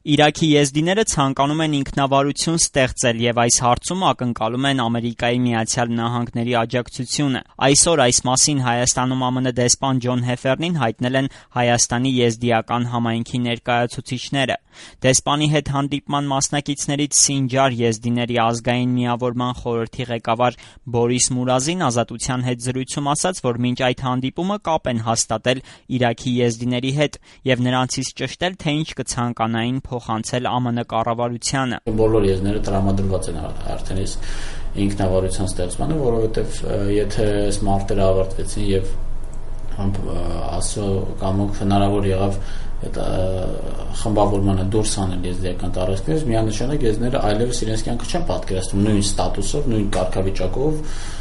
Իրաքի եզդիները ցանկանում են ինքնավարություն ստեղծել եւ այս հարցում ակնկալում են Ամերիկայի Միացյալ Նահանգների աջակցությունը։ Այսօր այս մասին Հայաստանում ԱՄՆ դեսպան Ջոն Հեֆերնին հայտնել են Հայաստանի եզդիական համայնքի ներկայացուցիչները։ Դեսպանի հետ հանդիպման մասնակիցներից Սինջար եզդիների ազգային միավորման խորհրդի ղեկավար Բորիս Մուրազին Ազատության հետ զրույցում ասաց, որ մինչ այդ հանդիպումը կապ են հաստատել Իրաքի եզդիների հետ եւ նրանցից ճշտել, թե ինչ կցանկանային փոխանցել ԱՄՆ կառավարությանը։ Բոլոր եզդիները տրամադրված են արդեն ինքնավարության ստեղծմանը, որովհետեւ եթե այս մարտերը ավարտվեցին եւ ասո կամոք հնարավոր եղավ այդ խմբավորմանը դուրս անել եզդիական տարածքներից, միանշանակ եզդիները այլևս իրենց կյանքը չեն պատկերացնում նույն ստատուսով, նույն կարգավիճակով,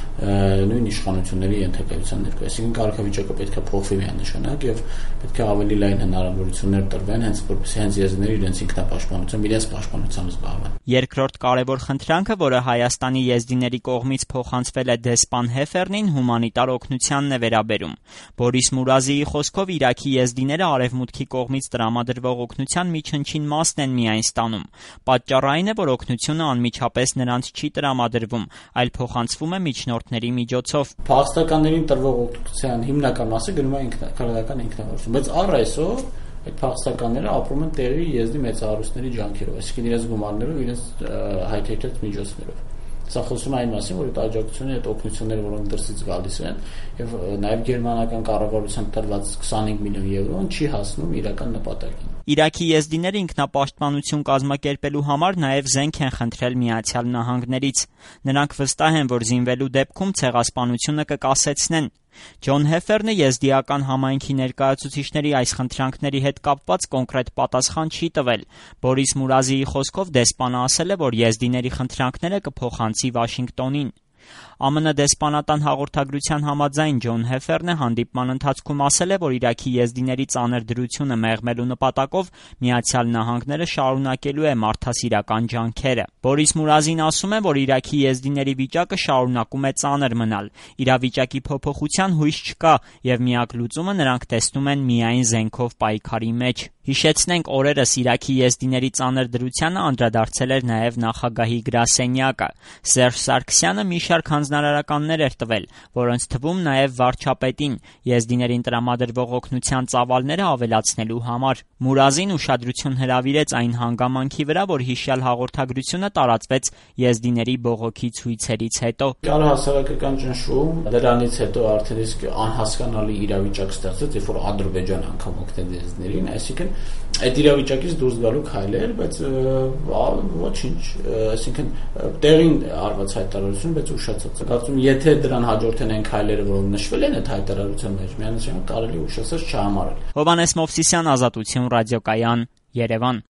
նույն իշխանությունների ենթակայության ներքո։ Այսինքն կարգավիճակը պետք է փոխվի միանշանակ եւ պետք է ավելի լայն հնարավորություններ տրվեն, հենց որպեսզի հենց եզդիները իրենց ինքնապաշտպանությամբ, իրենց պաշտպանությամբ զբաղվեն։ Երկրորդ կարևոր խնդրանքը, որը Հայաստանի եզդիների կողմից փոխանցվել է դեսպան Հեֆերնին, հումանիտար օգնությանն է վերաբերում։ Բորիս Մուրազիի խոսքով Իրաքի եզդիները արևմուտքի կողմից տրամադրվող օգնության միջնչին մասն են միայն ստանում։ Պատճառը այն է, որ օգնությունը անմիջապես նրանց չի տրամադրվում, այլ փոխանցվում է միջնորդների միջոցով։ Փախստականներին տրվող օգնության հիմնական մասը գնում է քրեական ինքնավարություն, բայց առ այսօր այդ փախստականները ապրում են տեղի եզդի մեծահարուստների ջանքերով, այսինքն իրենց գումարներով, իրենց հայթայթած միջոցներով։ Սա խոսում է այն մասին, որ այդ աջակցությունը, այդ օգնությունները, որոնք դրսից գալիս են, եւ նաեւ գերմանական կառավարության տրված 25 միլիոն եվրոն չի հասնում իրական նպատակին։ Իրաքի եզդիները ինքնապաշտպանություն կազմակերպելու համար նաև զենք են խնդրել Միացյալ Նահանգներից։ Նրանք վստահ են, որ զինվելու դեպքում ցեղասպանությունը կկասեցնեն։ Ջոն Հեֆերնը եզդիական համայնքի ներկայացուցիչների այս խնդրանքների հետ կապված կոնկրետ պատասխան չի տվել։ Բորիս Մուրազիի խոսքով դեսպանը ասել է, որ եզդիների խնդրանքները կփոխանցի Վաշինգտոնին։ ԱՄՆ դեսպանատան հաղորդագրության համաձայն Ջոն Հեֆերնը հանդիպման ընթացքում ասել է, որ Իրաքի եզդիների ծանր դրությունը մեղմելու նպատակով Միացյալ Նահանգները շարունակելու է մարդասիրական ջանքերը։ Բորիս Մուրազին ասում է, որ Իրաքի եզդիների վիճակը շարունակում է ծանր մնալ։ Իրավիճակի փոփոխության հույս չկա եւ միակ լուծումը նրանք տեսնում են միայն զենքով պայքարի մեջ։ Հիշեցնենք, օրերս Իրաքի եզդիների ծանր դրությանը անդրադարձել էր նաև նախագահի գրասենյակը։ Սերժ Սարգսյանը մի շարք հանձնարարականներ էր տվել, որոնց թվում նաև վարչապետին եզդիներին տրամադրվող օգնության ծավալները ավելացնելու համար։ Մուրազին ուշադրություն հրավիրեց այն հանգամանքի վրա, որ հիշյալ հաղորդագրությունը տարածվեց եզդիների բողոքի ցույցերից հետո։ Կար հասարակական ճնշում, դրանից հետո արդեն իսկ անհասկանալի իրավիճակ ստացվեց, երբ որ Ադրբեջանը անգամ օգնել եզդիներին, այսինքն այդ իրավիճակից դուրս գալու քայլեր, բայց ոչինչ, այսինքն տեղին արված հայտարարություն, բայց ուշացած։ Կարծում եմ, եթե դրան հաջորդեն այն քայլերը, որոնք նշվել են այդ հայտարարության մեջ, միանշանակ կարելի ուշացած չհամարել։ Հովհաննես Մովսիսյան, Ազատություն ռադիոկայան, Երևան։